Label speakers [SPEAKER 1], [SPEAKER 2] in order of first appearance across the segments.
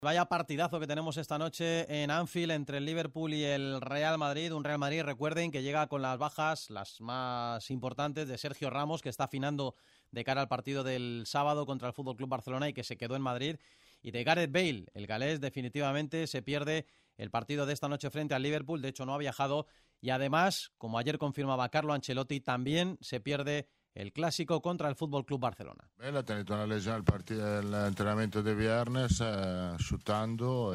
[SPEAKER 1] Vaya partidazo que tenemos esta noche en Anfield entre el Liverpool y el Real Madrid. Un Real Madrid, recuerden, que llega con las bajas, las más importantes, de Sergio Ramos, que está afinando de cara al partido del sábado contra el FC Barcelona y que se quedó en Madrid. Y de Gareth Bale, el galés, definitivamente se pierde el partido de esta noche frente al Liverpool. De hecho, no ha viajado. Y además, como ayer confirmaba Carlo Ancelotti, también se pierde el clásico contra el FC Barcelona.
[SPEAKER 2] Él ha tenido una lesión el entrenamiento de viernes, chutando,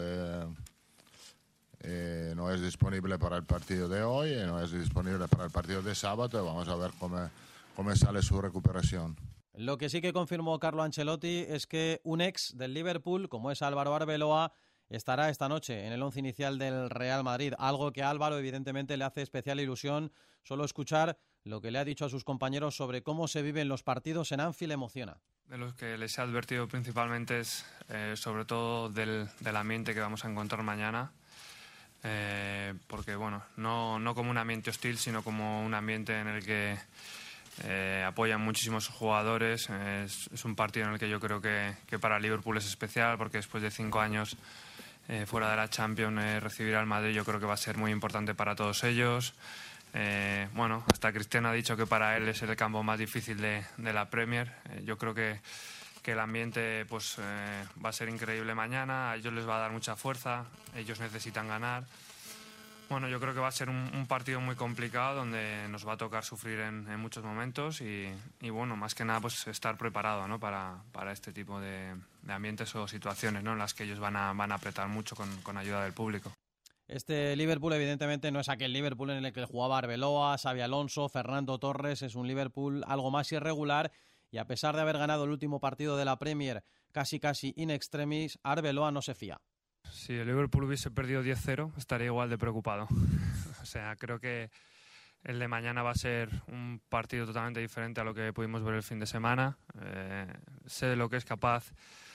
[SPEAKER 2] no es disponible para el partido de hoy, no es disponible para el partido de sábado. Vamos a ver cómo sale su recuperación.
[SPEAKER 1] Lo que sí que confirmó Carlo Ancelotti es que un ex del Liverpool, como es Álvaro Arbeloa, estará esta noche en el once inicial del Real Madrid. Algo que a Álvaro, evidentemente, le hace especial ilusión. Solo escuchar lo que le ha dicho a sus compañeros sobre cómo se viven los partidos en Anfield emociona.
[SPEAKER 3] De los que les he advertido principalmente es sobre todo del ambiente que vamos a encontrar mañana. Porque, bueno, no como un ambiente hostil, sino como un ambiente en el que apoyan muchísimos jugadores. Es un partido en el que yo creo que para Liverpool es especial, porque después de 5 años fuera de la Champions, recibir al Madrid yo creo que va a ser muy importante para todos ellos. Bueno, hasta Cristiano ha dicho que para él es el campo más difícil de la Premier. Yo creo que el ambiente pues va a ser increíble mañana. A ellos les va a dar mucha fuerza, ellos necesitan ganar. Bueno, yo creo que va a ser un partido muy complicado, donde nos va a tocar sufrir en muchos momentos y bueno, más que nada pues estar preparado, ¿no? para este tipo de ambientes o situaciones, ¿no? En las que ellos van a apretar mucho con ayuda del público.
[SPEAKER 1] Este Liverpool evidentemente no es aquel Liverpool en el que jugaba Arbeloa, Xabi Alonso, Fernando Torres. Es un Liverpool algo más irregular y a pesar de haber ganado el último partido de la Premier casi in extremis, Arbeloa no se fía.
[SPEAKER 3] Si el Liverpool hubiese perdido 10-0 estaría igual de preocupado. O sea, creo que el de mañana va a ser un partido totalmente diferente a lo que pudimos ver el fin de semana. Sé de lo que es capaz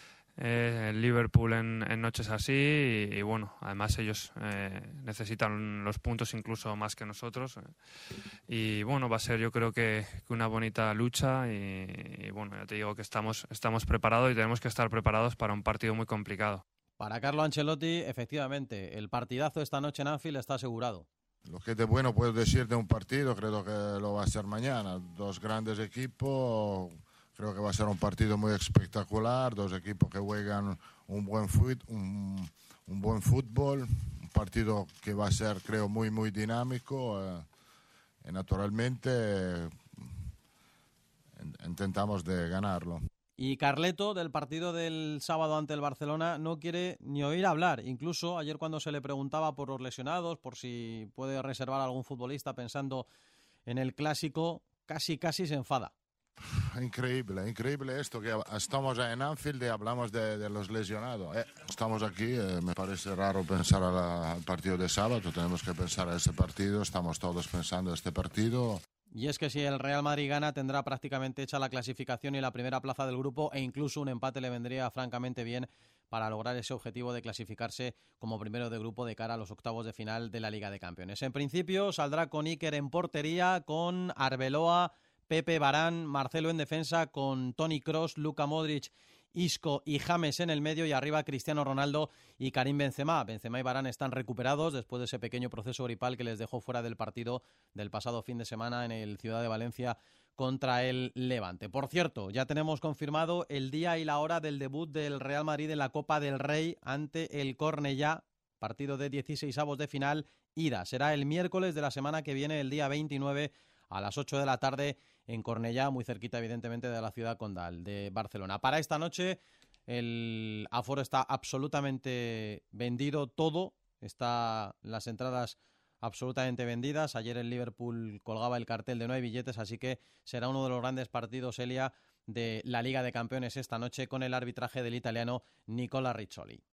[SPEAKER 3] el Liverpool en noches así y bueno, además ellos necesitan los puntos incluso más que nosotros. Y bueno, va a ser yo creo que una bonita lucha y bueno, ya te digo que estamos preparados y tenemos que estar preparados para un partido muy complicado.
[SPEAKER 1] Para Carlo Ancelotti, efectivamente, el partidazo esta noche en Anfield está asegurado.
[SPEAKER 2] Lo que de bueno puedo decir de un partido, creo que lo va a ser mañana. Dos grandes equipos, creo que va a ser un partido muy espectacular, dos equipos que juegan un buen fútbol, un partido que va a ser, creo, muy dinámico. Y naturalmente intentamos de ganarlo.
[SPEAKER 1] Y Carleto, del partido del sábado ante el Barcelona, no quiere ni oír hablar. Incluso ayer, cuando se le preguntaba por los lesionados, por si puede reservar a algún futbolista pensando en el clásico, casi se enfada.
[SPEAKER 2] Increíble esto, que estamos en Anfield y hablamos de los lesionados. Estamos aquí, me parece raro pensar al partido de sábado, tenemos que pensar a ese partido, estamos todos pensando en este partido.
[SPEAKER 1] Y es que si el Real Madrid gana, tendrá prácticamente hecha la clasificación y la primera plaza del grupo, e incluso un empate le vendría francamente bien para lograr ese objetivo de clasificarse como primero de grupo de cara a los octavos de final de la Liga de Campeones. En principio saldrá con Iker en portería, con Arbeloa, Pepe, Varane, Marcelo en defensa, con Toni Kroos, Luka Modric, Isco y James en el medio, y arriba Cristiano Ronaldo y Karim Benzema. Benzema y Varane están recuperados después de ese pequeño proceso gripal que les dejó fuera del partido del pasado fin de semana en el Ciudad de Valencia contra el Levante. Por cierto, ya tenemos confirmado el día y la hora del debut del Real Madrid en la Copa del Rey ante el Cornellá, partido de 16avos de final ida. Será el miércoles de la semana que viene, el día 29, a las 8 de la tarde en Cornellá, muy cerquita evidentemente de la ciudad condal de Barcelona. Para esta noche el aforo está absolutamente vendido, todo, está las entradas absolutamente vendidas. Ayer el Liverpool colgaba el cartel de no hay billetes, así que será uno de los grandes partidos, Elia, de la Liga de Campeones esta noche, con el arbitraje del italiano Nicola Riccioli.